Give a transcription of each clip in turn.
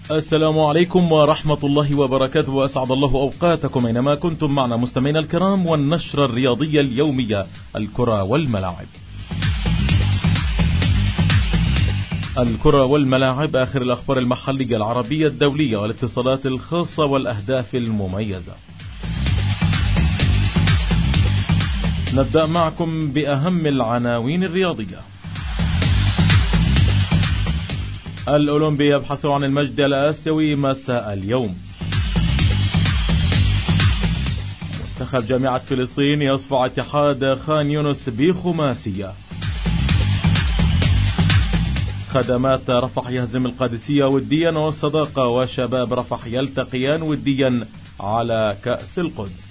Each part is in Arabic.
السلام عليكم ورحمة الله وبركاته، وأسعد الله أوقاتكم أينما كنتم معنا مستمعينا الكرام، والنشرة الرياضية اليومية الكرة والملاعب. الكرة والملاعب، آخر الأخبار المحلية العربية الدولية والاتصالات الخاصة والأهداف المميزة. نبدأ معكم بأهم العناوين الرياضية. الأولمبي يبحث عن المجد الآسيوي مساء اليوم. منتخب جامعة فلسطين يصفع اتحاد خان يونس بخماسية. خدمات رفح يهزم القادسية وديا، والصداقة وشباب رفح يلتقيان وديا على كأس القدس.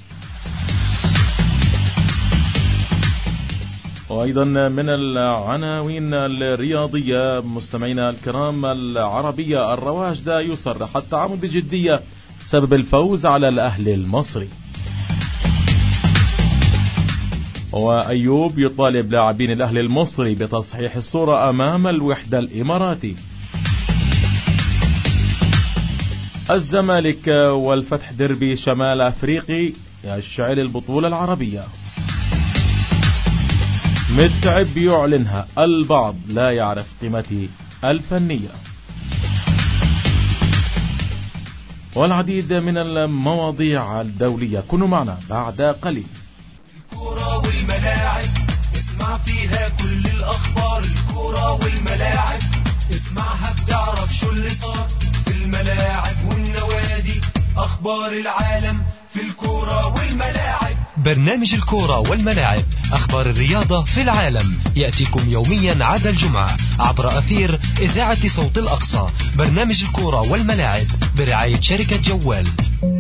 وأيضا من العناوين الرياضية مستمعينا الكرام العربية، الرواشدة يصرح التعامل بجدية سبب الفوز على الأهلي المصري. وأيوب يطالب لاعبين الأهلي المصري بتصحيح الصورة أمام الوحدة الإماراتي. الزمالك والفتح دربي شمال أفريقي يشعل البطولة العربية. متعب يعلنها، البعض لا يعرف قيمته الفنية. والعديد من المواضيع الدولية، كونوا معنا بعد قليل. الكرة والملاعب اسمع فيها كل الأخبار. الكرة والملاعب اسمعها بتعرف شو اللي صار في الملاعب والنوادي. أخبار العالم في الكرة والملاعب. برنامج الكرة والملاعب، أخبار الرياضة في العالم، يأتيكم يوميا عدا الجمعة عبر أثير إذاعة صوت الأقصى. برنامج الكرة والملاعب برعاية شركة جوال.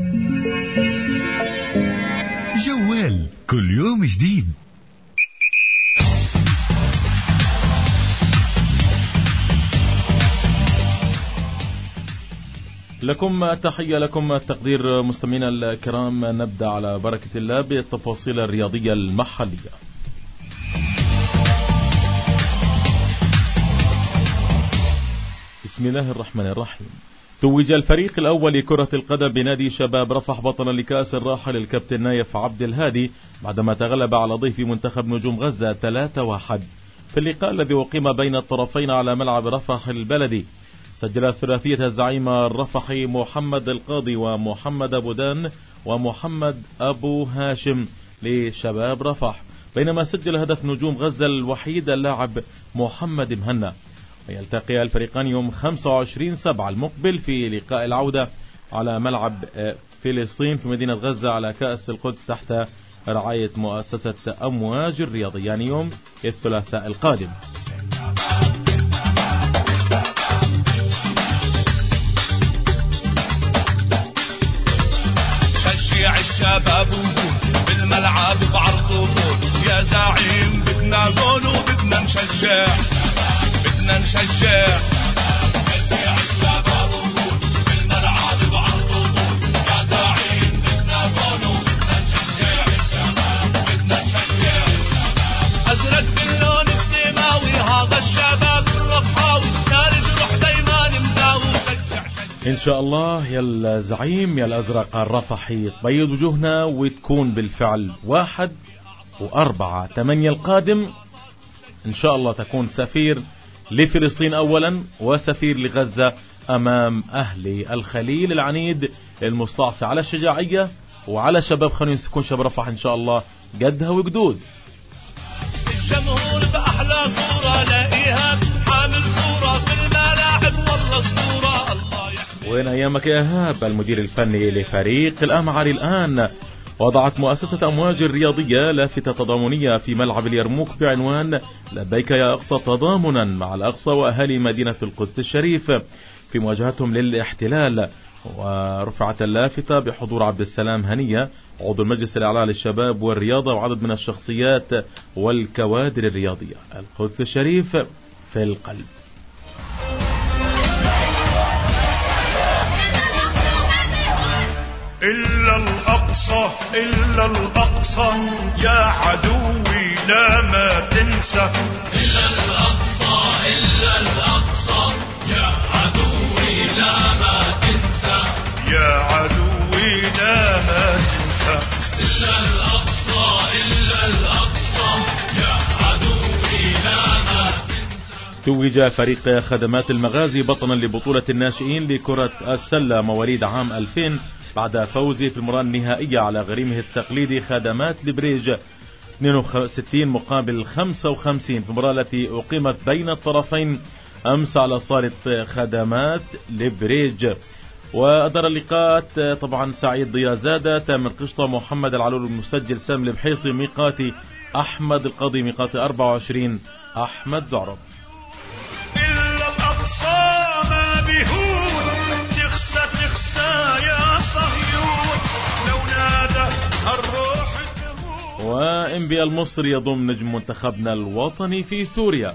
جوال كل يوم جديد. لكم تحية، لكم التقدير مستمعينا الكرام. نبدأ على بركة الله بالتفاصيل الرياضية المحلية. بسم الله الرحمن الرحيم. توج الفريق الأول لكرة القدم بنادي شباب رفح بطلا لكأس الراحل الكابتن نايف عبد الهادي بعدما تغلب على ضيف منتخب نجوم غزة 3-1 في اللقاء الذي أقيم بين الطرفين على ملعب رفح البلدي. سجل ثلاثية الزعيم الرفحي محمد القاضي ومحمد أبو دان ومحمد أبو هاشم لشباب رفح، بينما سجل هدف نجوم غزة الوحيد اللاعب محمد مهنا. ويلتقي الفريقان يوم 25/7 المقبل في لقاء العودة على ملعب فلسطين في مدينة غزة على كأس القدس تحت رعاية مؤسسة أمواج الرياضي، يعني يوم الثلاثاء القادم. شجع الشباب وجود بالملعب بعرض وطول، يا زعيم بدنا جول وبدنا نشجع، بدنا نشجع. شجع الشباب وجود بالملعب بعرض وطول، يا زعيم بدنا جول وبدنا نشجع الشباب، بدنا نشجع الشباب. أزرق باللون السماوي هذا الشباب الرفحاوي، نارج روح دايما مداوي. إن شاء الله يا الزعيم يا الأزرق الرفحي تبيض وجوهنا وتكون بالفعل 1/4/8 القادم إن شاء الله تكون سفير لفلسطين أولا وسفير لغزة أمام أهل الخليل العنيد المستعصي على الشجاعية وعلى شباب خان يونس. يكون شباب رفح إن شاء الله قدها وقدود. الجمهور بأحلى صورة لاقيها حامل صورة في الملاعب والله اسطورة. الله يحمي. وين أيامك يا إيهاب المدير الفني لفريق الأمعري الآن؟ وضعت مؤسسة أمواج الرياضية لافتة تضامنية في ملعب اليرموك بعنوان لبيك يا أقصى تضامنا مع الأقصى وأهالي مدينة القدس الشريف في مواجهتهم للاحتلال. ورفعت اللافتة بحضور عبد السلام هنية عضو المجلس الأعلى للشباب والرياضة وعدد من الشخصيات والكوادر الرياضية. القدس الشريف في القلب. إلا الأقصى إلا الأقصى يا عدوي لا ما تنسى. إلا الأقصى إلا الأقصى يا عدوي لا ما توج فريق خدمات المغازي بطلا لبطولة الناشئين لكرة السلة مواليد عام 2000 بعد فوزه في المباراة النهائية على غريمه التقليدي خدمات لبريج 62 مقابل 55 في المباراة التي أقيمت بين الطرفين أمس على صالة خدمات لبريج. وأدار اللقاءات طبعا سعيد ضيازادة، تامر قشطة، محمد العلول المسجل، سام البحيصي، ميقاتي أحمد القاضي، ميقاتي 24 أحمد زعرب. إلا الأقصى ما بيهون تخسى يا صهيون لو نادى الروح تهون. وإنبي المصري يضم نجم منتخبنا الوطني في سوريا.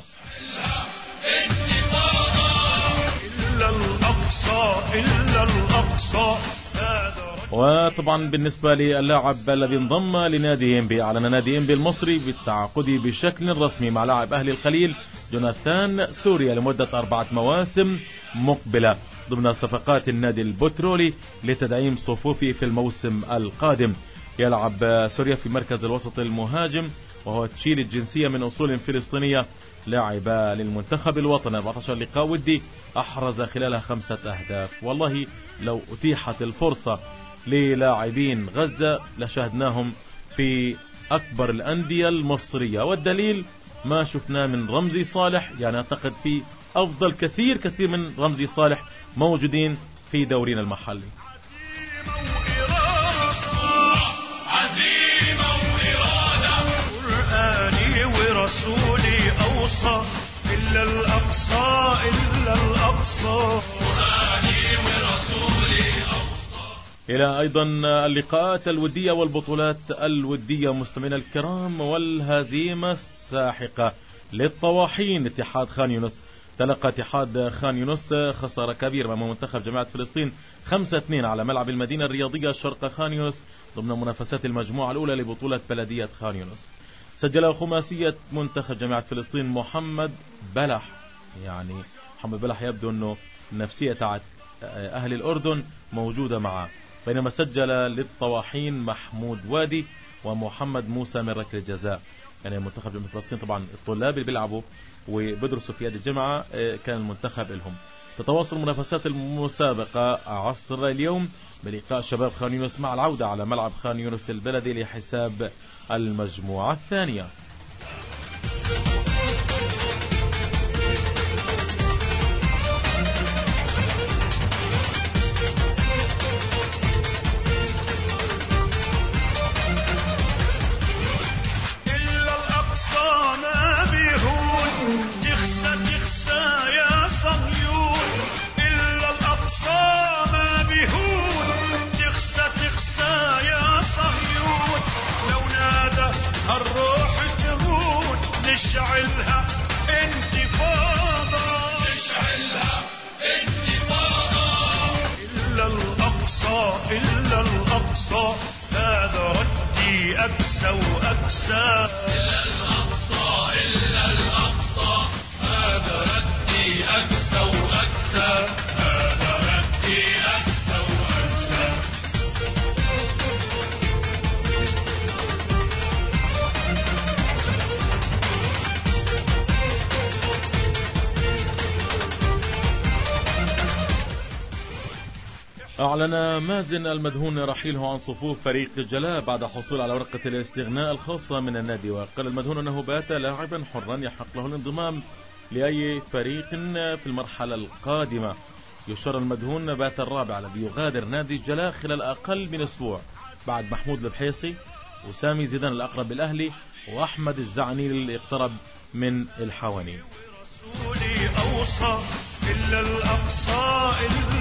إلا الأقصى. وطبعا بالنسبة للاعب الذي انضم لنادي إنبي، أعلن نادي إنبي المصري بالتعاقد بشكل رسمي مع لاعب أهلي الخليل جوناثان سوريا لمدة 4 مواسم مقبلة ضمن صفقات النادي البترولي لتدعيم صفوفه في الموسم القادم. يلعب سوريا في مركز الوسط المهاجم، وهو تشيلي الجنسية من أصول فلسطينية. لاعب للمنتخب الوطني 14 لقاء ودي، أحرز خلالها 5 أهداف. والله لو أتيحت الفرصة للاعبين غزة لشاهدناهم في أكبر الأندية المصرية، والدليل ما شفناه من رمزي صالح. يعني أعتقد في أفضل كثير من رمزي صالح موجودين في دورينا المحلي. عزيمة وإرادة قرآني ورسولي أوصى إلا الأقصى قرآني ورسولي أوصى. إلى أيضا اللقاءات الودية والبطولات الودية مستمعينا الكرام، والهزيمة الساحقة للطواحين اتحاد خان يونس. تلقى اتحاد خان يونس خسارة كبيرة أمام منتخب جماعة فلسطين 5-2 على ملعب المدينة الرياضية شرق خان يونس ضمن منافسات المجموعة الأولى لبطولة بلدية خان يونس. سجل خماسية منتخب جماعة فلسطين محمد بلح. يعني محمد بلح يبدو أنه النفسية تاعت أهل الأردن موجودة معه. بينما سجل للطواحين محمود وادي ومحمد موسى من ركلة الجزاء. يعني منتخب جماعة فلسطين طبعا الطلاب اللي بيلعبوا وبدرسوا في هذه الجامعة كان المنتخب لهم. تتواصل منافسات المسابقة عصر اليوم بلقاء شباب خان يونس مع العودة على ملعب خان يونس البلدي لحساب المجموعة الثانية. نشعلها انتفاضة إلا الأقصى هذا ردي أقسى وأقسى. إلا الأقصى هذا ردي أقسى وأقسى. هذا ردي أقسى وأقسى. أعلن مازن المدهون رحيله عن صفوف فريق جلاء بعد حصول على ورقة الاستغناء الخاصة من النادي. وقال المدهون أنه بات لاعبا حرا يحق له الانضمام لأي فريق في المرحلة القادمة. يشار المدهون بات الرابع الذي يغادر نادي جلاء خلال أقل من أسبوع بعد محمود البحيصي وسامي زيدان الأقرب بالأهلي وأحمد الزعني اللي اقترب من الحواني. أوصى إلا الأقصى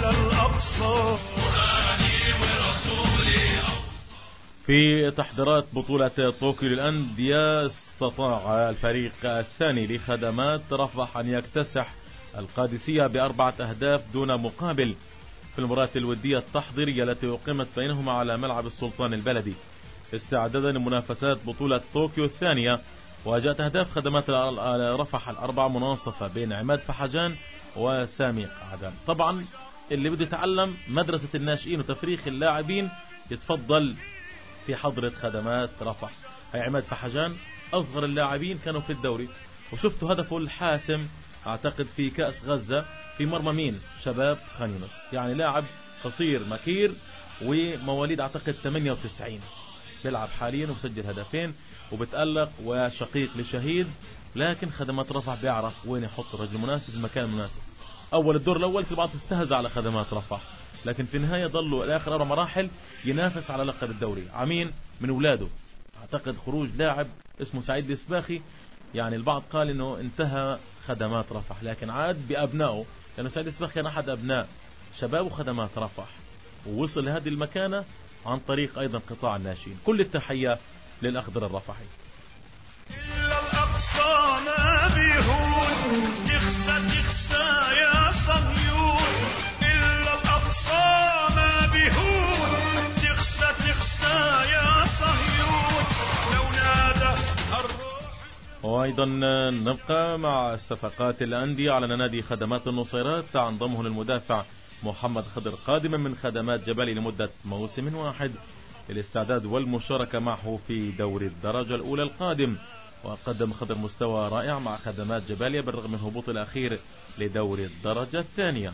قرآني ورسولي أوصى. في تحضيرات بطولة طوكيو للأندية استطاع الفريق الثاني لخدمات رفح أن يكتسح القادسية ب4 أهداف دون مقابل في المباراة الودية التحضيرية التي أقيمت بينهما على ملعب السلطان البلدي استعدادا لمنافسات بطولة طوكيو الثانية. وجاءت أهداف خدمات رفح 4 مناصفة بين عماد فحجان وسامي قعدان. طبعا اللي بده يتعلم مدرسة الناشئين وتفريخ اللاعبين يتفضل في حضرة خدمات رفح. هي عماد فحجان أصغر اللاعبين كانوا في الدوري، وشفتوا هدفه الحاسم أعتقد في كأس غزة في مرمى مين؟ شباب خان يونس. يعني لاعب قصير مكير ومواليد أعتقد 98، بيلعب حاليا وسجل هدفين وبتألق وشقيق لشهيد، لكن خدمات رفح بيعرف وين يحط الرجل المناسب في المكان المناسب. أول الدور الأول في بعض استهزأ على خدمات رفح، لكن في النهاية ظلوا الآخر 4 مراحل ينافس على لقب الدوري. عمين من أولاده أعتقد خروج لاعب اسمه سعيد الإسباخي، يعني البعض قال إنه انتهى خدمات رفح، لكن عاد بأبنائه، لأنه سعيد الإسباخي كان أحد أبناء شباب وخدمات رفح، ووصل لهذه المكانة عن طريق أيضا قطاع الناشئين. كل التحية للأخضر الرفحي. إلا الأقصى ما بيهون، تخسى يا صهيون. إلا الأقصى ما بيهون، تخسى يا صهيون. لو نادى الروح. وأيضا نبقى مع صفقات الأندية. على نادي خدمات النصيرات عن ضمه للمدافع محمد خضر قادما من خدمات جبالي لمدة موسم واحد للاستعداد والمشاركة معه في دوري الدرجة الأولى القادم. وقدم خضر مستوى رائع مع خدمات جباليا بالرغم من هبوط الأخير لدوري الدرجة الثانية.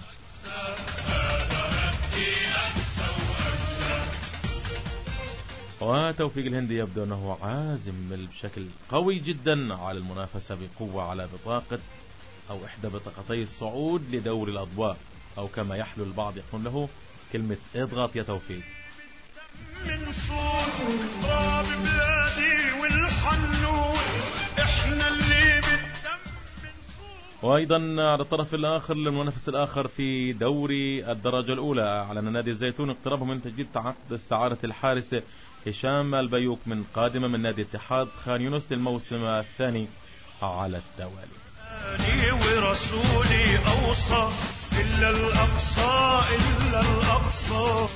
وتوفيق الهندي يبدو أنه عازم بشكل قوي جدا على المنافسة بقوة على بطاقة أو إحدى بطاقتي الصعود لدوري الأضواء، أو كما يحلو البعض يقول له كلمة اضغط يا توفيق. من صوت راب بلادي والحنون، احنا اللي بالدم من صوت. وأيضا على الطرف الآخر للمنافس الآخر في دوري الدرجة الأولى، أعلن نادي الزيتون اقترابه من تجديد عقد استعارة الحارس هشام البيوك من قادمة من نادي اتحاد خان يونس للموسم الثاني على التوالي. ورسولي أوصى إلا الأقصى إلا الأقصى.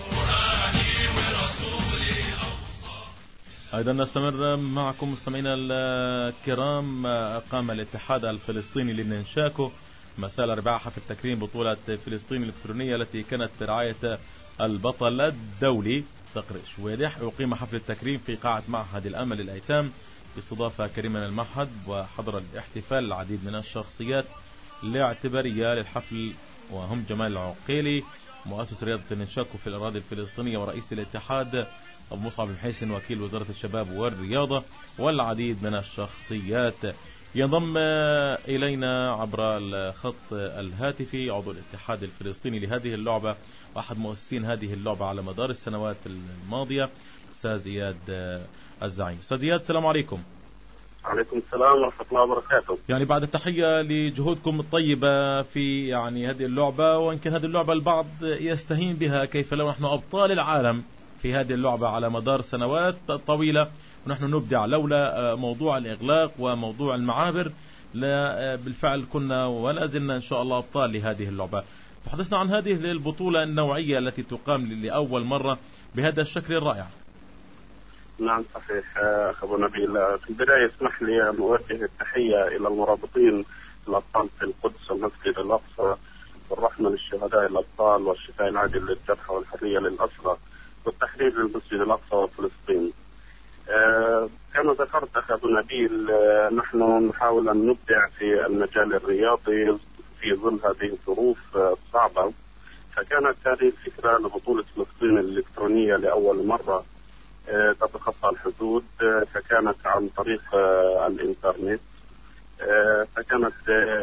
أيضا نستمر معكم مستمعينا الكرام. قام الاتحاد الفلسطيني للنشاكو مساء الأربعاء حفل تكريم بطولة فلسطين الإلكترونية التي كانت برعاية البطل الدولي صقر شويدح. أقيم حفل التكريم في قاعة معهد الأمل للأيتام باستضافة كريمة من المعهد، وحضر الاحتفال العديد من الشخصيات الاعتبارية للحفل، وهم جمال العقيلي مؤسس رياضة النشاكو في الأراضي الفلسطينية ورئيس الاتحاد، أبو مصعب محيسن وكيل وزارة الشباب والرياضة، والعديد من الشخصيات. ينضم إلينا عبر الخط الهاتفي عضو الاتحاد الفلسطيني لهذه اللعبة وأحد مؤسسين هذه اللعبة على مدار السنوات الماضية، أستاذ زياد الزعيم. أستاذ زياد السلام عليكم. عليكم السلام ورحمة الله وبركاته. يعني بعد التحية لجهودكم الطيبة في يعني هذه اللعبة، ويمكن هذه اللعبة البعض يستهين بها، كيف لو نحن أبطال العالم في هذه اللعبة على مدار سنوات طويلة ونحن نبدع، لولا موضوع الإغلاق وموضوع المعابر لا بالفعل كنا ولا زلنا إن شاء الله أبطال لهذه اللعبة. تحدثنا عن هذه البطولة النوعية التي تقام لأول مرة بهذا الشكل الرائع. نعم صحيح أخ أبو نبيل. في البداية اسمح لي أن أوجه التحية إلى المرابطين الأبطال في القدس والمسجد الأقصى، والرحمة للشهداء الأبطال والشفاء العاجل للجرحى والحرية للأسرى والتحرير للمسجد الأقصى وفلسطين. كما ذكرت أخ أبو نبيل، نحن نحاول أن نبدع في المجال الرياضي في ظل هذه الظروف الصعبة، فكانت هذه الفكرة لبطولة فلسطين الإلكترونية لأول مرة تتخطى الحدود، فكانت عن طريق الإنترنت، فكانت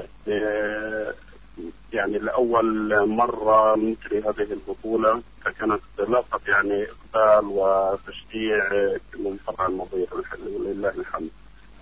يعني لأول مرة نجري هذه البطولة، فكانت لاقت يعني إقبال وتشجيع من فرع النظير ولله الحمد.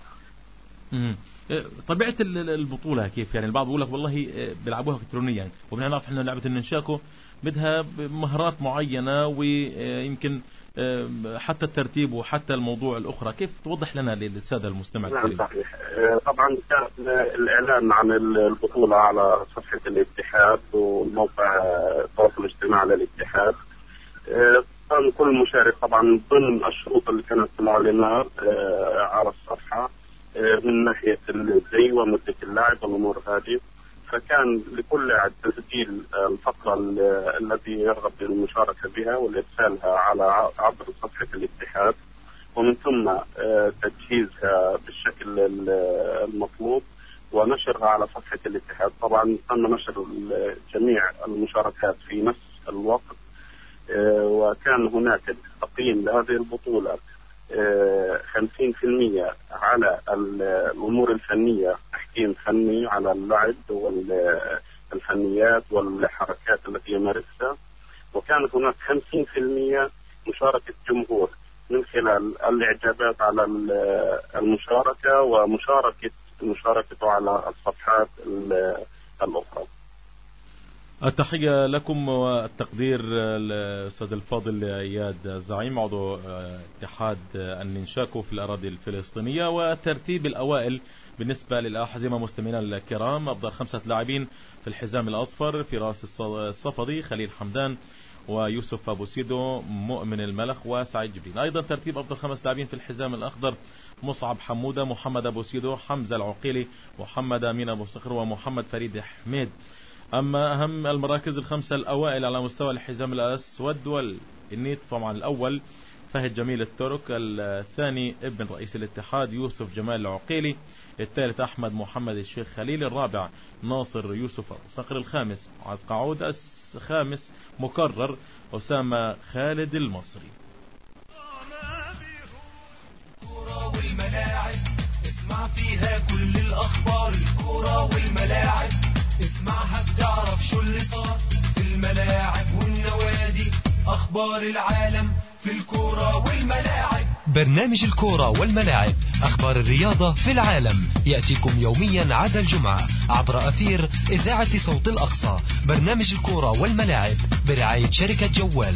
طبيعة البطولة كيف؟ يعني البعض يقول لك والله بيلعبوها إلكترونيا، وبنعرف إحنا لعبة النشاكو بدها مهارات معينة، ويمكن حتى الترتيب وحتى الموضوع الأخرى. كيف توضح لنا للسادة المستمع الكريم؟ نعم صحيح. طبعا كان الإعلان عن البطولة على صفحة الاتحاد وموقع التواصل الاجتماعي للاتحاد. كان كل مشارك طبعا ضمن الشروط اللي كانت معلنة على الصفحة من ناحية الزي ومدة اللعب والأمور هذه، فكان لكل لاعب تسجيل الفقرة التي يرغب بالمشاركة بها والإرسالها على عبر صفحة الاتحاد، ومن ثم تجهيزها بالشكل المطلوب، ونشرها على صفحة الاتحاد. طبعا تم نشر جميع المشاركات في نفس الوقت، وكان هناك تقييم لهذه البطولة 50% على الأمور الفنية، تحكيم فني على اللعب والفنيات والحركات التي يمارسها، وكانت هناك 50% مشاركة جمهور من خلال الإعجابات على المشاركة ومشاركته على الصفحات الأخرى. التحية لكم والتقدير الأستاذ الفاضل إياد الزعيم عضو اتحاد النينشاكو في الأراضي الفلسطينية. وترتيب الأوائل بالنسبة للأحزمة مستمعينا الكرام: أفضل 5 لاعبين في الحزام الأصفر: فراس الصفدي، خليل حمدان، ويوسف أبو سيدو، مؤمن الملخ، وسعيد جبرين. أيضا ترتيب أفضل 5 لاعبين في الحزام الأخضر: مصعب حمودة، محمد أبو سيدو، حمزة العقيلي، محمد أمين أبو صخر، ومحمد فريد حميد. أما أهم المراكز ال5 الأوائل على مستوى الحزام الأسود والنيت: طبعا الأول فهد جميل الترك، الثاني ابن رئيس الاتحاد يوسف جمال العقيلي، الثالث أحمد محمد الشيخ خليل، الرابع ناصر يوسف أبو صقر، الخامس معاذ قعود، الخامس مكرر أسامة خالد المصري. الكرة والملاعب اسمع فيها كل الأخبار، الكرة والملاعب اسمعها بتعرف شو اللي صار في الملاعب والنوادي، أخبار العالم في الكرة والملاعب. برنامج الكرة والملاعب، أخبار الرياضة في العالم، يأتيكم يوميا عدا الجمعة عبر أثير إذاعة صوت الأقصى. برنامج الكرة والملاعب برعاية شركة جوال.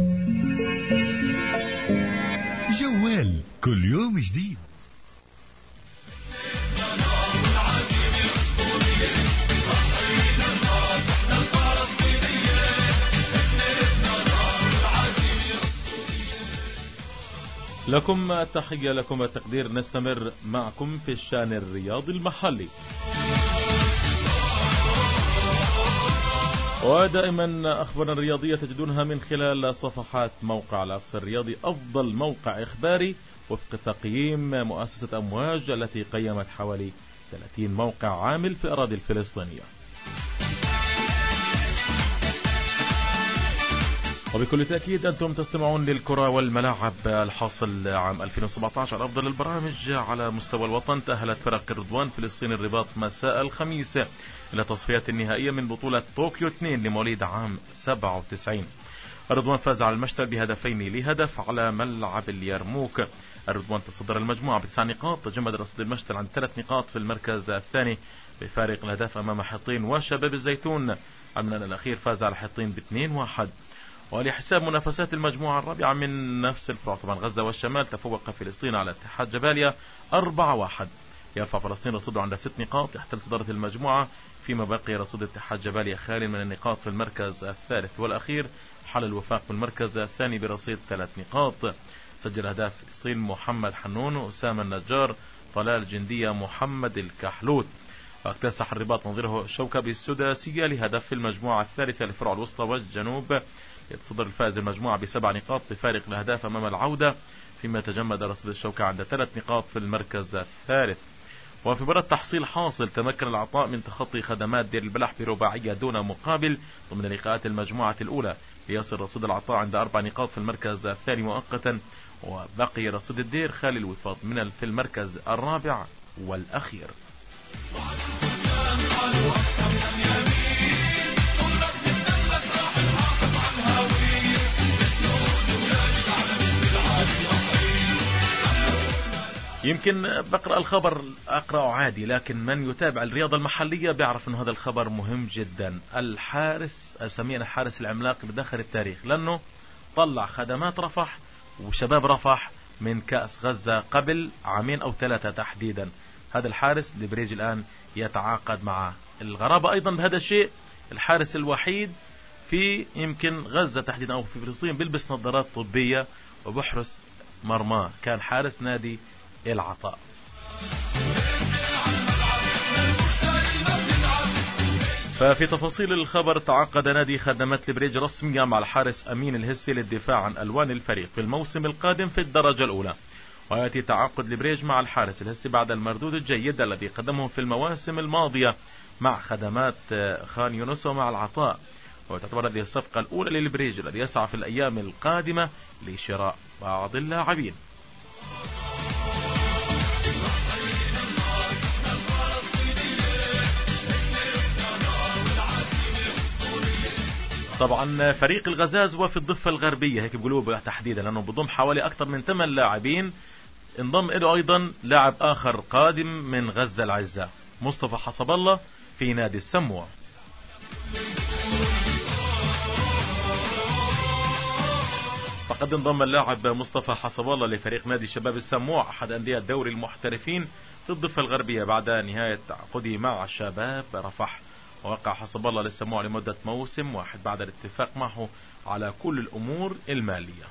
جوال كل يوم جديد. لكم التحية لكم التقدير. نستمر معكم في الشان الرياضي المحلي، ودائما أخبارنا الرياضية تجدونها من خلال صفحات موقع الأقصى الرياضي، أفضل موقع إخباري وفق تقييم مؤسسة أمواج التي قيمت حوالي 30 موقع عامل في الأراضي الفلسطينية. وبكل تأكيد أنتم تستمعون للكرة والملاعب الحاصل عام 2017 على أفضل البرامج على مستوى الوطن. تأهلت فرق الرضوان فلسطين الرباط مساء الخميس إلى تصفيات النهائية من بطولة طوكيو 2 لمواليد عام 97. الرضوان فاز على المشتل بهدفين لهدف على ملعب اليرموك. الرضوان تصدر المجموعة ب9 نقاط، تجمد رصيد المشتل عن 3 نقاط في المركز الثاني بفارق الأهداف أمام حطين وشباب الزيتون. عمنا الأخير فاز على حطين ب2-1. ولحساب منافسات المجموعة الرابعة من نفس الفرع، طبعا غزة والشمال، تفوق فلسطين على اتحاد جباليا 4-1. يرفع فلسطين رصيده عند 6 نقاط، يحتل صدارة المجموعة، فيما بقي رصيد اتحاد جباليا خالي من النقاط في المركز الثالث والأخير. حل الوفاق في المركز الثاني برصيد 3 نقاط. سجل أهداف فلسطين محمد حنون، أسامة النجار، طلال جندية، محمد الكحلوت. واكتسح الرباط نظيره شوكة بالسداسية لهدف في المجموعة الثالثة لفرع الوسطى والجنوب. يتصدر الفائز المجموعة ب7 نقاط بفارق الأهداف أمام العودة، فيما تجمد رصيد الشوكة عند 3 نقاط في المركز الثالث. وفي مباراة تحصيل حاصل تمكن العطاء من تخطي خدمات دير البلح برباعية دون مقابل ضمن لقاءات المجموعة الأولى، ليصل رصيد العطاء عند 4 نقاط في المركز الثاني مؤقتا، وبقي رصيد الدير خالي الوفاض في المركز الرابع والأخير. يمكن بقرأ الخبر أقرأه عادي، لكن من يتابع الرياضة المحلية بيعرف أن هذا الخبر مهم جدا. الحارس أسميه الحارس العملاق بداخل التاريخ، لأنه طلع خدمات رفح وشباب رفح من كأس غزة قبل 2 أو 3 تحديدا. هذا الحارس لبريج الآن يتعاقد معه. الغرابة أيضا بهذا الشيء، الحارس الوحيد في يمكن غزة تحديدا أو في فلسطين بيلبس نظارات طبية وبحرس مرماه، كان حارس نادي العطاء. ففي تفاصيل الخبر، تعاقد نادي خدمات البريج رسميا مع الحارس أمين الهسي للدفاع عن ألوان الفريق في الموسم القادم في الدرجة الأولى. ويأتي تعاقد لبريج مع الحارس الهسي بعد المردود الجيد الذي قدمه في المواسم الماضية مع خدمات خان يونس ومع العطاء. وتعتبر هذه الصفقة الأولى للبريج الذي يسعى في الأيام القادمة لشراء بعض اللاعبين. طبعا فريق الغزاز هو في الضفة الغربية هيك بيقولوا تحديدا لأنه بضم حوالي أكثر من 8 لاعبين. انضم له أيضا لاعب آخر قادم من غزة العزة مصطفى حسب الله في نادي السموع. فقد انضم اللاعب مصطفى حسب الله لفريق نادي شباب السموع أحد أندية دوري المحترفين في الضفة الغربية بعد نهاية تعاقده مع شباب رفح. ووقع حسب الله للسموع لمدة موسم واحد بعد الاتفاق معه على كل الأمور المالية.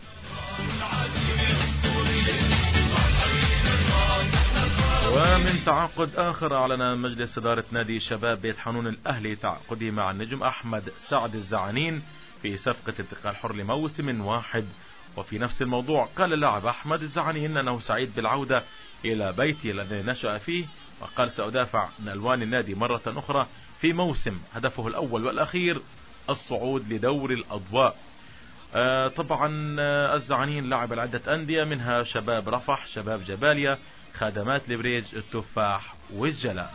ومن تعاقد آخر أعلن مجلس إدارة نادي شباب بيت حنون الأهلي تعاقده مع النجم أحمد سعد الزعانين في صفقة انتقال حر لموسم واحد. وفي نفس الموضوع قال اللاعب أحمد الزعانين أنه سعيد بالعودة إلى بيتي الذي نشأ فيه، وقال سأدافع عن ألوان النادي مرة أخرى في موسم هدفه الأول والأخير الصعود لدور الأضواء. طبعا الزعانين لعب العدة أندية منها شباب رفح، شباب جباليا، خدمات لبريج، التفاح والجلاء.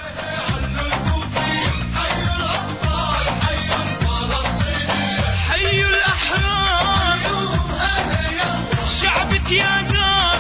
حي الأحرار شعبك يا دار.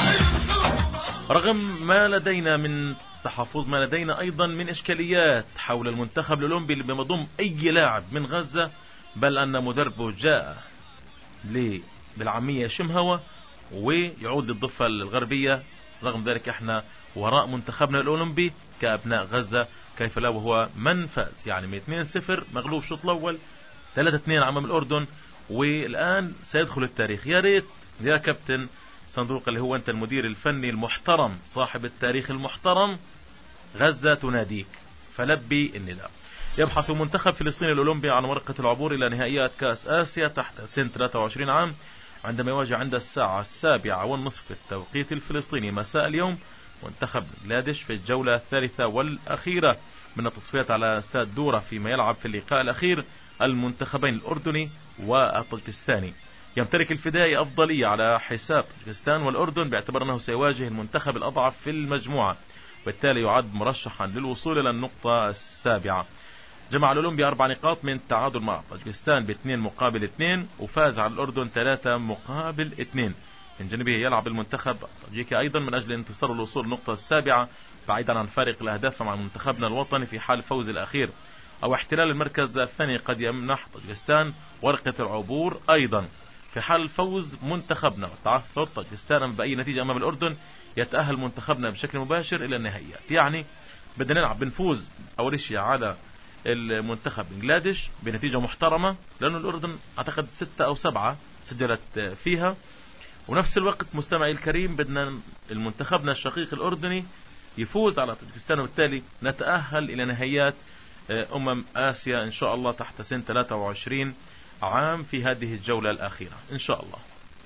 رغم ما لدينا من تحفظ ما لدينا أيضا من إشكاليات حول المنتخب الأولمبي اللي بيضم أي لاعب من غزة، بل أن مدربه جاء بالعامية شمهوة ويعود للضفة الغربية. رغم ذلك احنا وراء منتخبنا الأولمبي كأبناء غزة. كيف لا وهو من فاز يعني من 2-0 مغلوب شوط الأول 3-2 أمام الأردن، والآن سيدخل التاريخ. يا ريت يا كابتن صندوق اللي هو أنت المدير الفني المحترم صاحب التاريخ المحترم، غزة تناديك فلبي النداء. يبحث منتخب فلسطين الأولمبي عن ورقة العبور إلى نهائيات كأس آسيا تحت سن 23 عام عندما يواجه عند الساعة 7:30 في التوقيت الفلسطيني مساء اليوم منتخب بنغلاديش في الجولة الثالثة والأخيرة من التصفيات على استاد دورة، فيما يلعب في اللقاء الأخير المنتخبين الأردني والطاجكستاني. يمتلك الفدائي أفضلية على حساب طاجكستان والأردن باعتبار أنه سيواجه المنتخب الأضعف في المجموعة، بالتالي يعد مرشحا للوصول إلى النقطة السابعة. جمع الأولمبي 4 نقاط من تعادل مع طاجكستان ب2-2 وفاز على الأردن 3-2. من جانبه يلعب المنتخب الطاجيكي أيضا من أجل انتصار الوصول النقطة السابعة بعيدا عن فارق الأهداف مع منتخبنا الوطني في حال فوز الأخير أو احتلال المركز الثاني قد يمنح طاجكستان ورقة العبور أيضا. في حال فوز منتخبنا وتعثر طاجكستان بأي نتيجة أمام الأردن يتأهل منتخبنا بشكل مباشر إلى النهائيات. يعني بدنا نلعب بنفوز أول شيء على المنتخب بنغلاديش بنتيجة محترمة، لأنه الأردن أعتقد 6 أو 7 سجلت فيها، ونفس الوقت مستمعي الكريم بدنا المنتخبنا الشقيق الأردني يفوز على طاجكستان، وبالتالي نتأهل إلى نهائيات آسيا إن شاء الله تحت سن 23 عام في هذه الجولة الأخيرة إن شاء الله.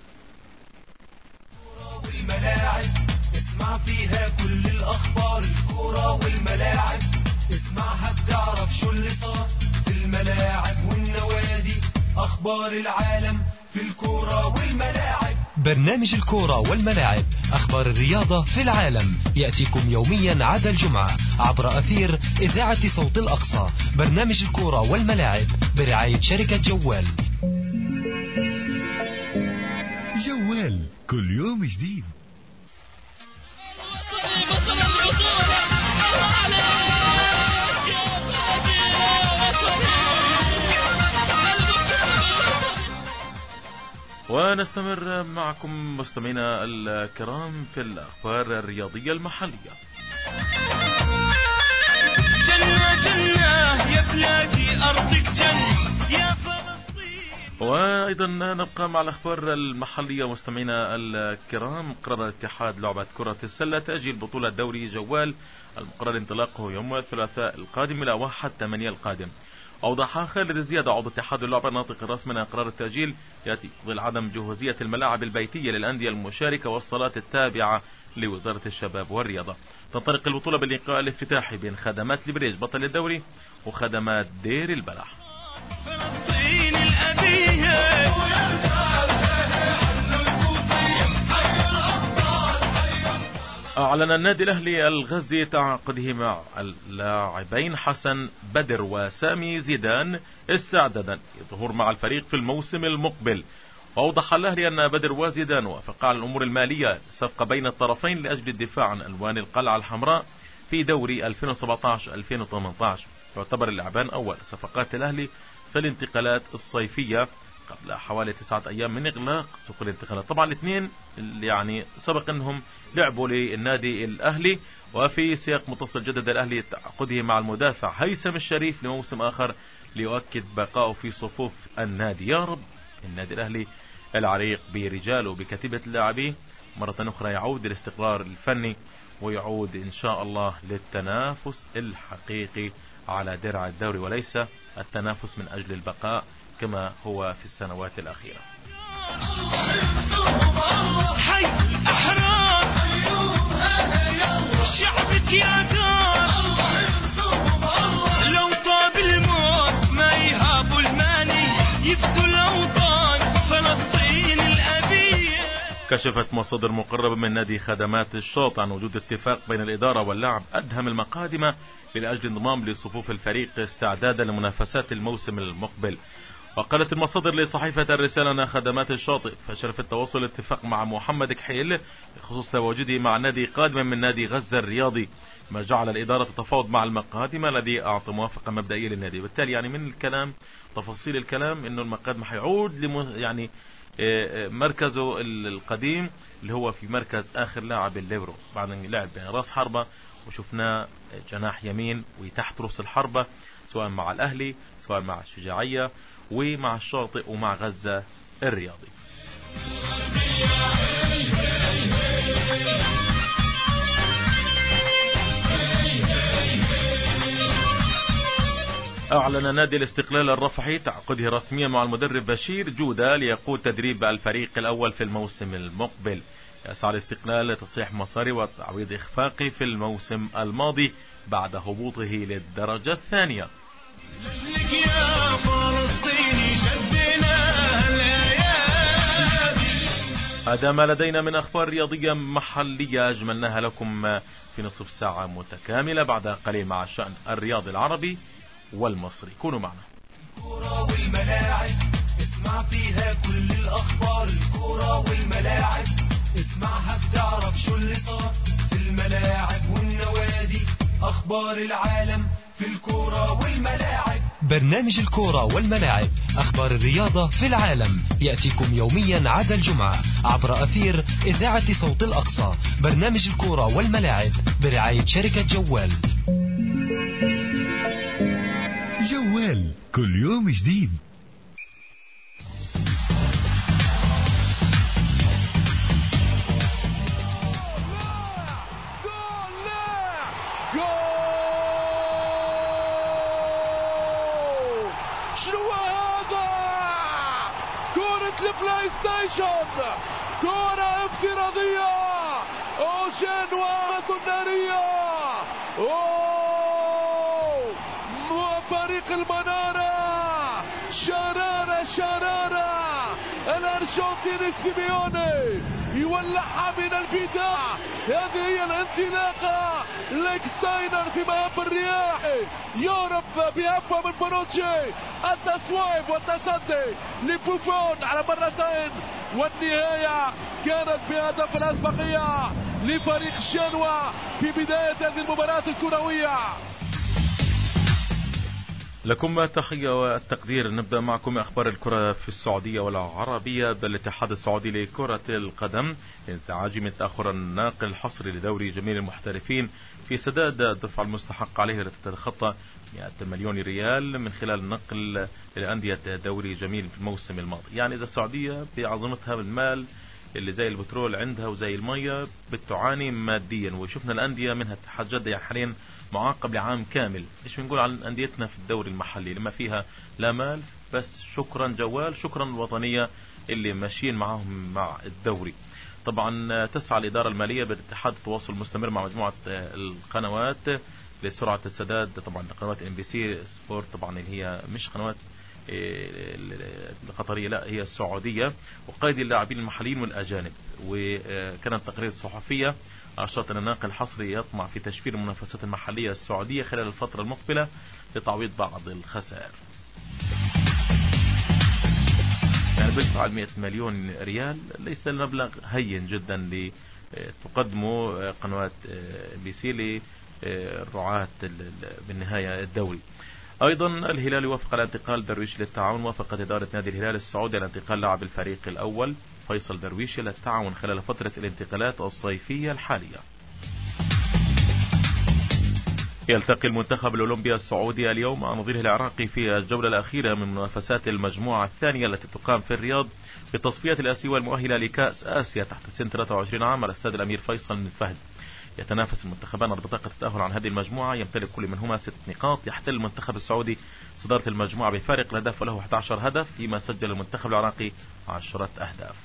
والملاعب اسمع فيها كل الأخبار، الكورة والملاعب اسمعها بتعرف شو اللي صار في الملاعب والنوادي، أخبار العالم في الكورة والملاعب. برنامج الكورة والملاعب، أخبار الرياضة في العالم، يأتيكم يوميا عدا الجمعة عبر أثير إذاعة صوت الأقصى. برنامج الكورة والملاعب برعاية شركة جوال. جوال كل يوم جديد. ونستمر معكم مستمعينا الكرام في الأخبار الرياضية المحلية. جنة جنة يا بلادي أرضك جنة يا فلسطين. وأيضا نبقى مع الأخبار المحلية مستمعينا الكرام. قرر اتحاد لعبة كرة السلة تأجيل بطولة دوري جوال المقرر انطلاقه يوم الثلاثاء القادم إلى 1/8 القادم. أوضح خالد زيادة عضو اتحاد اللعبة الناطق الرسمي أن إقرار التأجيل يأتي ظل عدم جهوزية الملاعب البيتية للأندية المشاركة والصالات التابعة لوزارة الشباب والرياضة. تنطلق البطولة باللقاء الافتتاحي بين خدمات لبريج بطل الدوري وخدمات دير البلح. فلسطين الأبية أعلن النادي الأهلي الغزي تعاقده مع اللاعبين حسن بدر وسامي زيدان استعدادا للظهور مع الفريق في الموسم المقبل. وأوضح الأهلي أن بدر وزيدان وافقا على الأمور المالية صفقة بين الطرفين لأجل الدفاع عن ألوان القلعة الحمراء في دوري 2017-2018. تعتبر اللاعبان أول صفقات الأهلي في الانتقالات الصيفية قبل حوالي 9 أيام من إغلاق سوق الانتقالات. طبعا الاثنين يعني سبق أنهم لعبوا للنادي الأهلي، وفي سياق متصل جدد الأهلي تعاقده مع المدافع هيثم الشريف لموسم آخر ليؤكد بقائه في صفوف النادي. يا رب النادي الأهلي العريق برجاله بكتيبة اللاعبين مرة أخرى يعود للاستقرار الفني ويعود إن شاء الله للتنافس الحقيقي على درع الدوري وليس التنافس من أجل البقاء كما هو في السنوات الأخيرة. حي الأحرار شعبك يا دار لو طاب الموت ما يهابوا الماني يفدوا الأوطان فلسطين الأبية. كشفت مصادر مقربة من نادي خدمات الشوط عن وجود اتفاق بين الإدارة واللاعب أدهم المقادمة لأجل انضمام لصفوف الفريق استعدادا لمنافسات الموسم المقبل. وقالت المصادر لصحيفة الرسالة أن خدمات الشاطئ فشل في التوصل لاتفاق مع محمد كحيل بخصوص تواجده مع نادي قادما من نادي غزة الرياضي، ما جعل الإدارة تتفاوض مع المقادمة الذي أعطى موافقة مبدئية للنادي. بالتالي يعني من الكلام تفاصيل الكلام إنه المقادمة حيعود يعني مركزه القديم اللي هو في مركز آخر لاعب الليبرو بعد أن لعب بين راس حربة وشفناه جناح يمين وتحت رأس الحربة سواء مع الأهلي سواء مع الشجاعية ومع الشاطئ ومع غزة الرياضي. أعلن نادي الاستقلال الرفحي تعاقده رسميا مع المدرب بشير جودة ليقود تدريب الفريق الأول في الموسم المقبل. يسعى الاستقلال لتصحيح مساري وتعويض إخفاقي في الموسم الماضي بعد هبوطه للدرجة الثانية. هذا ما لدينا من أخبار رياضية محلية أجملناها لكم في نصف ساعة متكاملة بعد قليل مع الشأن الرياضي العربي والمصري. كونوا معنا. الكرة والملاعب اسمع فيها كل الأخبار. الكرة والملاعب اسمعها بتعرف شو اللي صار في الملاعب والنوادي. أخبار العالم في الكرة والملاعب. برنامج الكرة والملاعب أخبار الرياضة في العالم يأتيكم يوميا عدا الجمعة عبر أثير إذاعة صوت الأقصى. برنامج الكرة والملاعب برعاية شركة جوال. جوال كل يوم جديد. البلاي ستيشن كرة افتراضية وشنوة نارية فريق المنارة شرارة الارجنتيني سيميوني يولعها من البداية. هذه هي الانطلاقة لكستاينر في مهب الرياح. يورب بأفوى من بونوتشي التصويب والتصدي لبوفون على مرتين والنهاية كانت بهدف الأسبقية لفريق شنوة في بداية هذه المباراة الكروية. لكم تحية والتقدير. نبدأ معكم أخبار الكرة في السعودية والعربية. بالاتحاد السعودي لكرة القدم انزعاج من تأخر الناقل الحصري لدوري جميع المحترفين في سداد الدفع المستحق عليه التي تتخطى 100 مليون ريال من خلال نقل لأندية دوري جميل في الموسم الماضي. يعني إذا السعودية بعظمتها بالمال اللي زي البترول عندها وزي المية بتعاني ماديا، وشفنا الأندية منها اتحاد جدة حاليا معاقب لعام كامل. ايش بنقول عن أنديتنا في الدوري المحلي لما فيها لا مال بس؟ شكرا جوال، شكرا الوطنية اللي ماشيين معهم مع الدوري. طبعا تسعى الإدارة المالية بالاتحاد التواصل المستمر مع مجموعة القنوات لسرعة السداد. طبعا قنوات MBC سبورت طبعا اللي هي مش قنوات القطرية، لا هي السعودية، وقيد اللاعبين المحليين والأجانب. وكانت تقرير صحفية أشارت أن الناقل الحصري يطمع في تشفير المنافسات المحلية السعودية خلال الفترة المقبلة لتعويض بعض الخسائر. يعني بدفع 100 مليون ريال ليس المبلغ هين جدا لتقدمه قنوات MBC للرعاة بالنهاية الدوري. أيضا الهلال وافق على انتقال درويش للتعاون. وافقت إدارة نادي الهلال السعودي على انتقال لاعب الفريق الأول فيصل درويش للتعاون خلال فترة الانتقالات الصيفية الحالية. يلتقي المنتخب الأولمبي السعودي اليوم مع نظيره العراقي في الجولة الأخيرة من منافسات المجموعة الثانية التي تقام في الرياض بتصفية الآسيوية المؤهلة لكأس آسيا تحت سن 23 عام على استاد الأمير فيصل بن فهد. يتنافس المنتخبان على بطاقة التأهل عن هذه المجموعة، يمتلك كل منهما 6 نقاط. يحتل المنتخب السعودي صدارة المجموعة بفارق الأهداف وله 11 هدف، فيما سجل المنتخب العراقي 10 أهداف.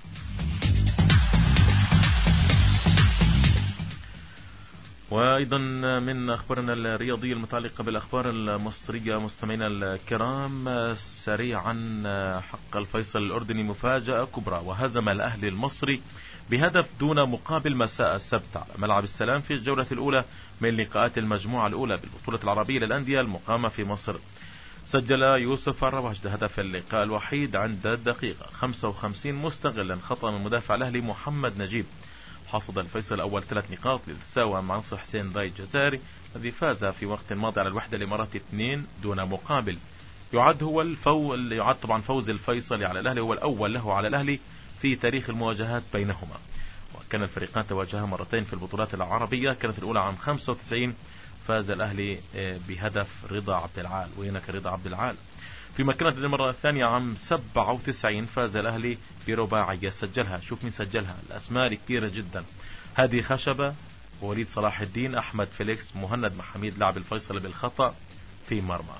وأيضا من أخبارنا الرياضية المتعلقة بالأخبار المصرية مستمعينا الكرام، سريعا حق الفيصل الأردني مفاجأة كبرى وهزم الأهلي المصري بهدف دون مقابل مساء السبت على ملعب السلام في الجولة الأولى من لقاءات المجموعة الأولى بالبطولة العربية للأندية المقامة في مصر. سجل يوسف الرواجد هدف اللقاء الوحيد عند الدقيقة 55 مستغلا خطأ من مدافع الأهلي محمد نجيب. حصد الفيصل الأول 3 نقاط للتساوى مع نصر حسين ضاي الجزائري الذي فاز في وقت ماضي على الوحدة الإماراتي 2 دون مقابل. يعد طبعا فوز الفيصل على الأهلي هو الأول له على الأهلي في تاريخ المواجهات بينهما. وكان الفريقان تواجها مرتين في البطولات العربية، كانت الأولى عام 95 فاز الأهلي بهدف رضا عبد العال، وهناك رضا عبد العال. فيما كانت المرة الثانية عام 97 فاز الأهلي برباعية سجلها، شوف مين سجلها، الأسماء كثيرة جدا، هادي خشبة، وليد صلاح الدين، أحمد فيليكس، مهند محميد لاعب الفيصل بالخطأ في مرمى.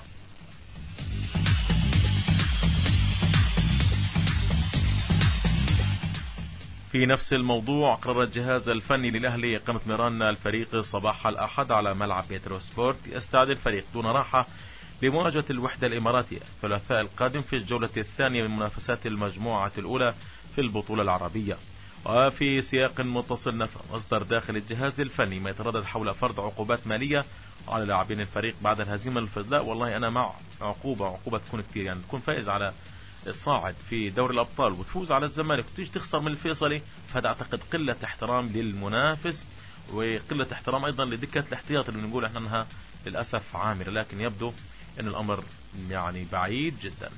في نفس الموضوع قرر الجهاز الفني للأهلي إقامة ميران الفريق صباح الأحد على ملعب بيترو سبورت. يستعد الفريق دون راحة لمواجهة الوحدة الإماراتية الثلاثاء القادم في الجولة الثانية من منافسات المجموعة الأولى في البطولة العربية. وفي سياق متصل نفى مصدر داخل الجهاز الفني ما يتردد حول فرض عقوبات مالية على لاعبين الفريق بعد الهزيمة الفضلاء. والله أنا مع عقوبة تكون كثير، يعني تكون فائز على تصاعد في دوري الأبطال وتفوز على الزمالك وتيجي تخسر من الفيصلي، فهذا أعتقد قلة احترام للمنافس وقلة احترام أيضا لدكة الاحتياط اللي بنقول احنا انها للأسف عامرة، لكن يبدو أن الأمر يعني بعيد جدا.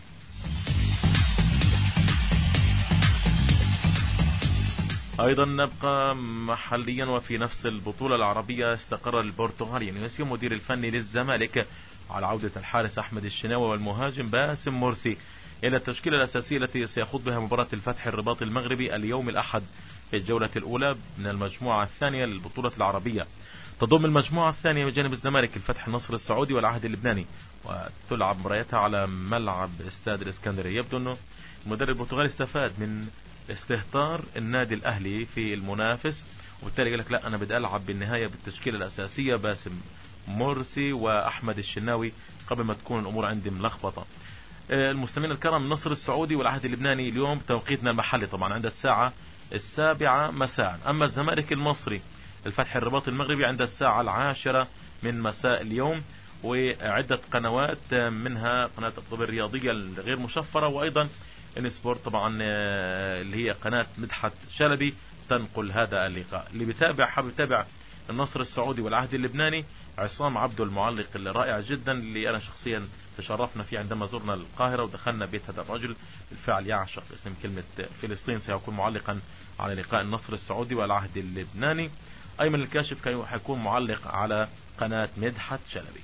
أيضا نبقى محليا وفي نفس البطولة العربية. استقر البرتغالي يونسيو مدير الفني للزمالك على عودة الحارس أحمد الشناوي والمهاجم باسم مرسي إلى التشكيلة الأساسية التي سيخوض بها مباراة الفتح الرباطي المغربي اليوم الأحد في الجولة الأولى من المجموعة الثانية للبطولة العربية. تضم المجموعة الثانية بجانب الزمالك الفتح النصر السعودي والعهد اللبناني، وتلعب مبارياتها على ملعب استاد الإسكندرية. يبدو أنه المدرب البرتغالي استفاد من استهتار النادي الأهلي في المنافس، وبالتالي قال لك لا أنا بدي ألعب بالنهاية بالتشكيلة الأساسية باسم مرسي وأحمد الشناوي قبل ما تكون الأمور عندي ملخبطة. المستمعين الكرام، النصر السعودي والعهد اللبناني اليوم توقيتنا المحلي طبعا عند الساعة 7 مساء. أما الزمالك المصري الفتح الرباطي المغربي عند الساعة 10 من مساء اليوم. وعدة قنوات منها قناة الطب الرياضية الغير مشفرة وأيضا السبورت طبعا اللي هي قناة مدحت شلبي تنقل هذا اللقاء. اللي بيتابع حابب يتابع النصر السعودي والعهد اللبناني عصام عبده المعلق الرائع جدا اللي أنا شخصيا تشرفنا فيه عندما زرنا القاهرة ودخلنا بيت هذا الرجل بالفعل يعشق اسم كلمة فلسطين. سيكون معلقا على لقاء النصر السعودي والعهد اللبناني. أيمن الكاشف حيكون معلق على قناة مدحت شلبي.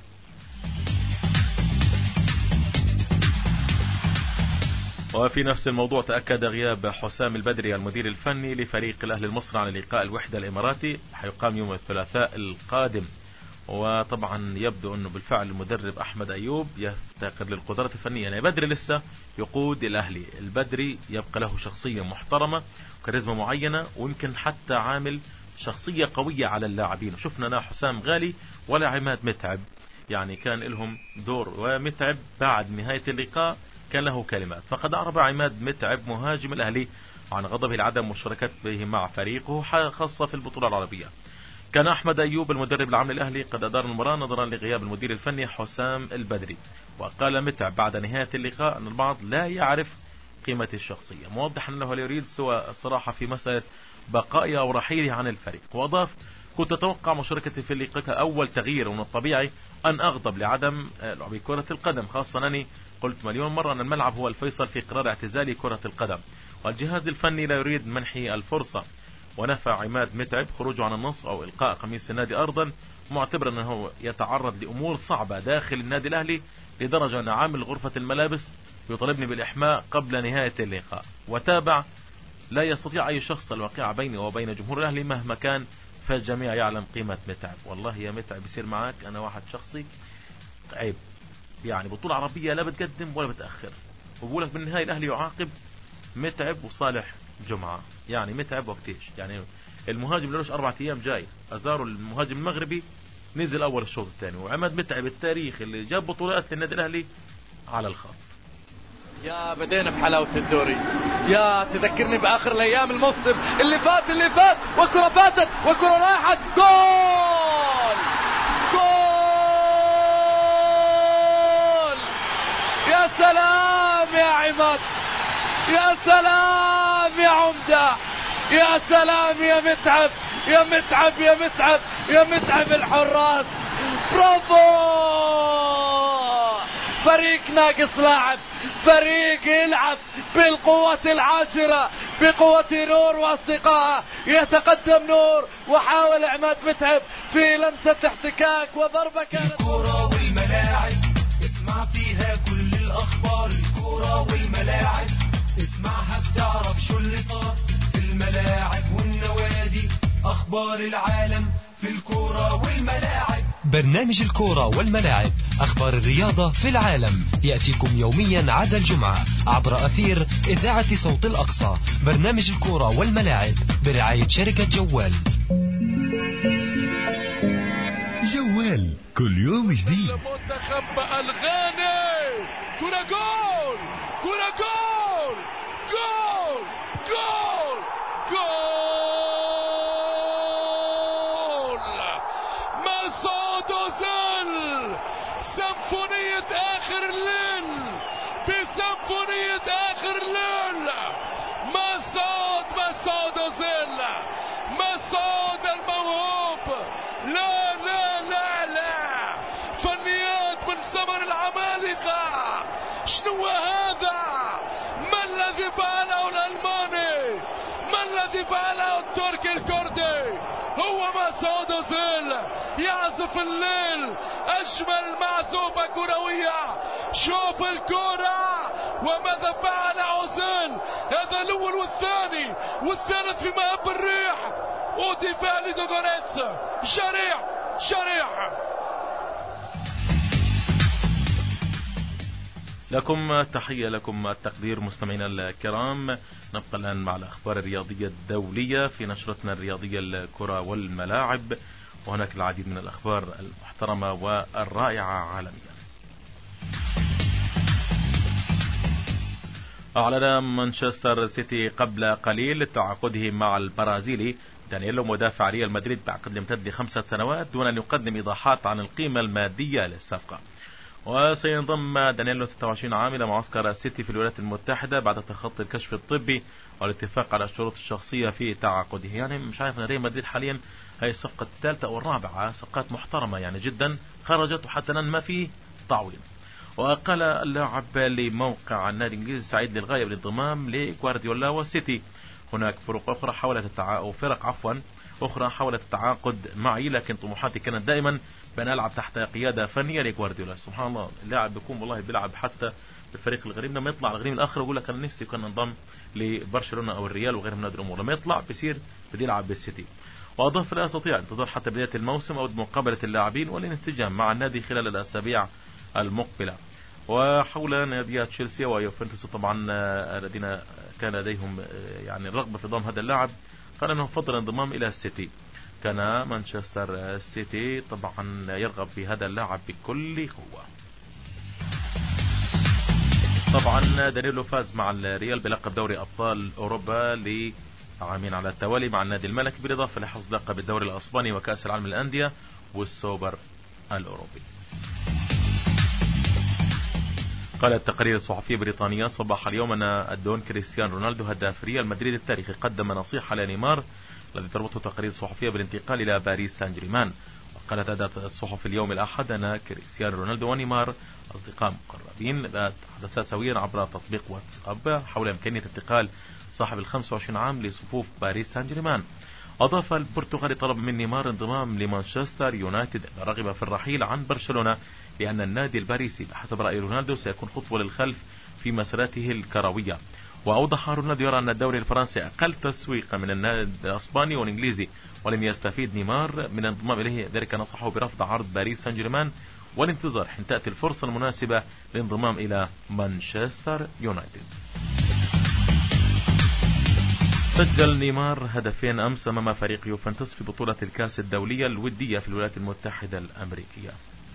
وفي نفس الموضوع تأكد غياب حسام البدري المدير الفني لفريق الأهلي المصري عن لقاء الوحدة الإماراتي حيقام يوم الثلاثاء القادم. وطبعا يبدو أنه بالفعل المدرب أحمد أيوب يفتقر للقدرات الفنية. يعني بدري لسه يقود الأهلي، البدري يبقى له شخصية محترمة وكاريزما معينة، ويمكن حتى عامل شخصية قوية على اللاعبين. شفنا لا حسام غالي ولا عماد متعب يعني كان لهم دور، ومتعب بعد نهاية اللقاء كان له كلمات. فقد أعرب عماد متعب مهاجم الأهلي عن غضبه لعدم مشاركته مع فريقه خاصة في البطولة العربية. كان أحمد أيوب المدرب العام للأهلي قد أدار المباراة نظرا لغياب المدير الفني حسام البدري. وقال متعب بعد نهاية اللقاء أن البعض لا يعرف قيمة الشخصية، موضحا أنه لا يريد سوى الصراحة في مسألة بقائه أو رحيله عن الفريق. وأضاف: كنت أتوقع مشاركتي في اللقاء كأول تغيير، ومن الطبيعي أن أغضب لعدم لعب كرة القدم، خاصة أنني قلت مليون مرة أن الملعب هو الفيصل في قرار اعتزال كرة القدم، والجهاز الفني لا يريد منحي الفرصة. ونفى عماد متعب خروجه عن النص أو إلقاء قميص النادي أرضا، معتبرا أنه يتعرض لأمور صعبة داخل النادي الأهلي لدرجة أن عامل غرفة الملابس يطالبني بالإحماء قبل نهاية اللقاء. وتابع: لا يستطيع أي شخص الواقع بيني وبين جمهور الأهلي مهما كان، فالجميع يعلم قيمة متعب. والله يا متعب يصير معك أنا واحد شخصي عيب، يعني بطولة عربية لا بتقدم ولا بتأخر، وبقولك بالنهاية الأهلي يعاقب متعب وصالح جمعة. يعني متعب وقتيش يعني المهاجم لوش 4 أيام جاي أزاروا المهاجم المغربي نزل أول الشوط الثاني، وعماد متعب التاريخ اللي جاب بطولات للنادي الأهلي على الخط. يا بدينا بحلاوة الدوري، يا تذكرني بآخر الأيام الموسم اللي فات وكرة فاتت وكرة راحت، جول جول. يا سلام يا عماد، يا سلام يا عمدة، يا سلام يا متعب يا متعب يا متعب يا متعب الحراس، برافو. فريق ناقص لاعب، فريق يلعب بالقوة العاشرة بقوة نور واصدقائه. يتقدم نور وحاول عماد متعب في لمسة احتكاك وضربة كانت. الكرة والملاعب اسمع فيها كل الأخبار، الكرة والملاعب اسمعها بتعرف شو اللي صار في الملاعب والنوادي، أخبار العالم في الكرة والملاعب. برنامج الكورة والملاعب، أخبار الرياضة في العالم، يأتيكم يوميا عدا الجمعة عبر أثير إذاعة صوت الأقصى. برنامج الكورة والملاعب برعاية شركة جوال. جوال كل يوم جديد. المنتخب الغاني، كرة جول كرة جول جول جول جول. مسعود أوزيل سيمفونية آخر الليل، بسيمفونية آخر الليل. مسعود أوزيل، مسعود الموهوب. لا لا لا لا، فنيات من زمن العمالقة. شنو هذا؟ ما الذي فعله الألماني؟ ما الذي فعله التركي الكردي؟ هو مسعود أوزيل يعزف الليل، أجمل معزوفة كروية. شوف الكرة وماذا فعل أوزيل، هذا الأول والثاني والثالث في مهب الريح، ودفاع لدوغوريتس شريح. لكم تحية، لكم التقدير مستمعينا الكرام. نبقى الآن مع الأخبار الرياضية الدولية في نشرتنا الرياضية الكرة والملاعب، وهناك العديد من الأخبار المحترمة والرائعة عالميا. أعلن مانشستر سيتي قبل قليل تعاقده مع البرازيلي دانييلو مدافع ريال مدريد بعقد يمتد ل5 سنوات دون أن يقدم إيضاحات عن القيمة المادية للصفقة. وسينضم دانييلو 26 عام إلى معسكر السيتي في الولايات المتحدة بعد تخطي الكشف الطبي والاتفاق على الشروط الشخصية في تعاقده. يعني مش عارف، ريال مدريد حاليا هي الصفقة الثالثة أو الرابعة، صفقات محترمة يعني جدا خرجت، وحتى الآن ما في تعويض. وقال اللاعب لموقع النادي الإنجليزي سعيد للغاية بالانضمام لغوارديولا والسيتي. هناك فرق أخرى حاولت التعاقد معي، لكن طموحاتي كانت دائما بأن ألعب تحت قيادة فنية لغوارديولا. سبحان الله، اللاعب بيكون والله بيلعب حتى بالفريق الغريم، لما يطلع الغريم الآخر يقول لك أنا نفسي كان انضم لبرشلونة أو الريال وغيرها من هذه الأمور، لما يطلع بيصير بدي يلعب بالسيتي. وأضاف لا أستطيع انتظار حتى بداية الموسم أو مقابلة اللاعبين والانسجام مع النادي خلال الأسابيع المقبلة. وحول نادي تشيلسي ويوفنتوس طبعا الذين كان لديهم يعني الرغبة في ضم هذا اللاعب، قال أنه فضل الانضمام إلى السيتي. كان مانشستر سيتي طبعا يرغب في هذا اللاعب بكل قوة. طبعا دانيلو فاز مع الريال بلقب دوري أبطال أوروبا لعامين على التوالي مع النادي الملكي، بالإضافة لحصد لقب الدوري الأسباني وكأس العالم للأندية والسوبر الأوروبي. قالت تقارير صحفية بريطانية صباح اليوم أن الدون كريستيانو رونالدو هداف ريال مدريد التاريخي قدم نصيحة لنيمار الذي تربطه تقارير صحفية بالانتقال إلى باريس سان جيرمان. وقالت أداة الصحف اليوم الأحد أن كريستيانو رونالدو ونيمار أصدقاء مقربين تحدثا سويا عبر تطبيق واتساب حول إمكانية انتقال صاحب 25 عام لصفوف باريس سان جيرمان. أضاف البرتغالي طلب من نيمار انضمام لمانشستر يونايتد إذا رغب في الرحيل عن برشلونة، لأن النادي الباريسي بحسب رأي رونالدو سيكون خطوة للخلف في مسيرته الكروية. وأوضح رونالدو يرى أن الدوري الفرنسي أقل تسويقا من النادي الإسباني والإنجليزي ولم يستفيد نيمار من الانضمام إليه، ذلك نصحه برفض عرض باريس سان جيرمان والانتظار حين تأتي الفرصة المناسبة للانضمام إلى مانشستر يونايتد. سجل نيمار هدفين أمس أمام فريق يوفنتوس في بطولة الكأس الدولية الودية في الولايات المتحدة الأمريكية.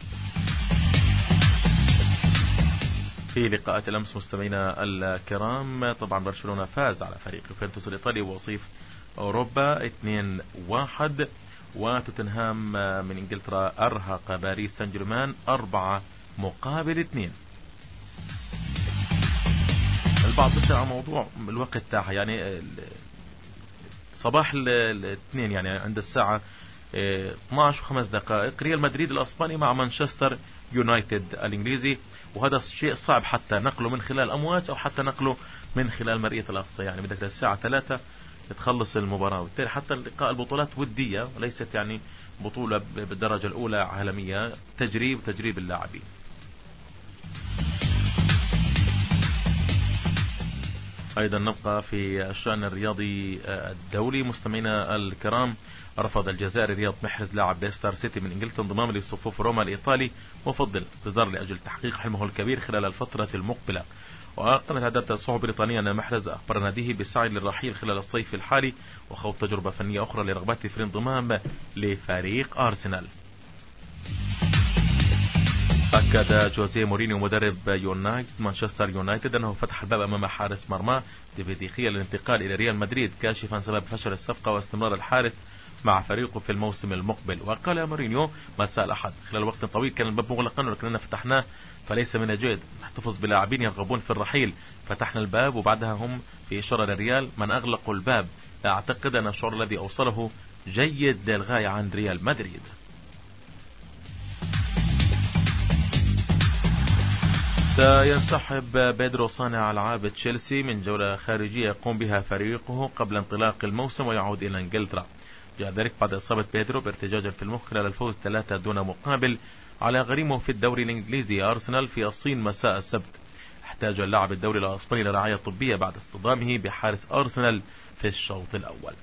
في لقاءات الأمس مستمعينا الكرام طبعا برشلونة فاز على فريق يوفنتوس الإيطالي ووصيف أوروبا 2-1، وتوتنهام من إنجلترا أرهق باريس سان جيرمان 4-2. البعض بيسأل عن موضوع الوقت تاعها، يعني صباح الاثنين يعني عند الساعة 12:05 ريال مدريد الأسباني مع مانشستر يونايتد الإنجليزي، وهذا شيء صعب حتى نقله من خلال أمواج أو حتى نقله من خلال مرئية الأقصى، يعني بدك الساعة 3 تخلص المباراة، وبالتالي حتى اللقاء البطولات ودية وليست يعني بطولة بالدرجة الأولى عالمية، تجريب اللاعبين. أيضا نبقى في الشأن الرياضي الدولي مستمعينا الكرام. رفض الجزائري رياض محرز لاعب ليستر سيتي من إنجلترا انضمام لصفوف روما الإيطالي، وفضل انتظار لأجل تحقيق حلمه الكبير خلال الفترة المقبلة. وقالت عدة الصحف البريطانية أن محرز أخبر ناديه بالسعي للرحيل خلال الصيف الحالي وخوض تجربة فنية أخرى لرغبته في الانضمام لفريق أرسنال. أكد جوزيه مورينيو مدرب مانشستر يونايتد أنه فتح الباب أمام حارس مرمى ديفيد ديخيا للانتقال إلى ريال مدريد، كاشفا سبب فشل الصفقة واستمرار الحارس مع فريقه في الموسم المقبل. وقال مورينيو مساء الأحد: خلال وقت طويل كان الباب مغلقا ولكننا فتحناه، فليس من الجيد نحتفظ بلاعبين يرغبون في الرحيل، فتحنا الباب وبعدها هم في إشارة للريال من أغلقوا الباب. أعتقد أن الشعور الذي أوصله جيد للغاية عن ريال مدريد. سينسحب بيدرو صانع ألعاب تشيلسي من جولة خارجية يقوم بها فريقه قبل انطلاق الموسم ويعود إلى إنجلترا. جاء ذلك بعد إصابة بيدرو بارتجاج في المخ خلال الفوز 3 دون مقابل على غريمه في الدوري الإنجليزي أرسنال في الصين مساء السبت. احتاج اللاعب الدوري الإسباني لرعاية طبية بعد اصطدامه بحارس أرسنال في الشوط الأول.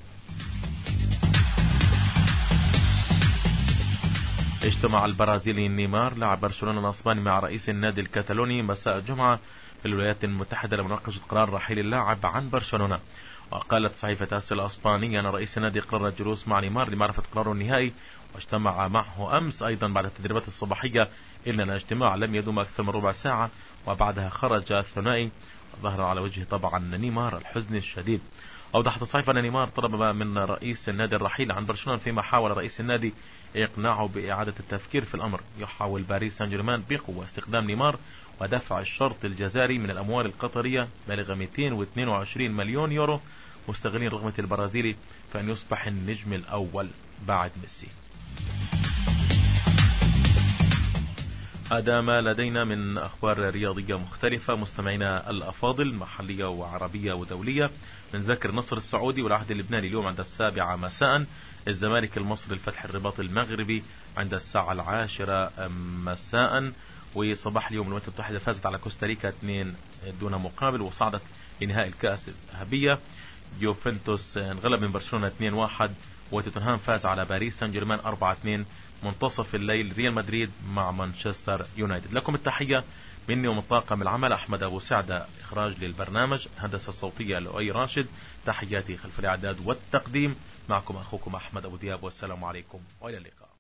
اجتمع البرازيلي نيمار لاعب برشلونة الأسباني مع رئيس النادي الكتالوني مساء الجمعة في الولايات المتحدة لمناقشة قرار رحيل اللاعب عن برشلونة. وقالت صحيفة آس الأسبانية أن رئيس النادي قرر الجلوس مع نيمار لمعرفة قراره النهائي، واجتمع معه أمس أيضا بعد التدريبات الصباحية، إلا أن الاجتماع لم يدوم أكثر من ربع ساعة، وبعدها خرج الثنائي وظهر على وجهه طبعا نيمار الحزن الشديد. أوضحت الصحيفة أن نيمار طلب من رئيس النادي الرحيل عن برشلونة، فيما حاول رئيس النادي إقناعه بإعادة التفكير في الأمر. يحاول باريس سان جيرمان بقوة استخدام نيمار ودفع الشرط الجزائري من الأموال القطرية بالغ 222 مليون يورو، مستغلين رغبة البرازيلي فأن يصبح النجم الأول بعد ميسي. هذا ما لدينا من أخبار رياضية مختلفة مستمعينا الأفاضل، محلية وعربية ودولية. نذكر النصر السعودي والعهد اللبناني اليوم عند 7 مساء، الزمالك المصري الفتح الرباط المغربي عند 10 مساء. وصباح اليوم الولايات المتحدة فازت على كوستاريكا 2 دون مقابل وصعدت لنهائي الكأس الذهبية. يوفنتوس انغلب من برشلونة 2-1 وتوتنهام فاز على باريس سان جيرمان 4-2. منتصف الليل ريال مدريد مع مانشستر يونايتد. لكم التحية مني ومن طاقم العمل أحمد أبو سعدة، إخراج للبرنامج، هندسة الصوتية لؤي راشد، تحياتي خلف الإعداد والتقديم، معكم أخوكم أحمد أبو دياب، والسلام عليكم وإلى اللقاء.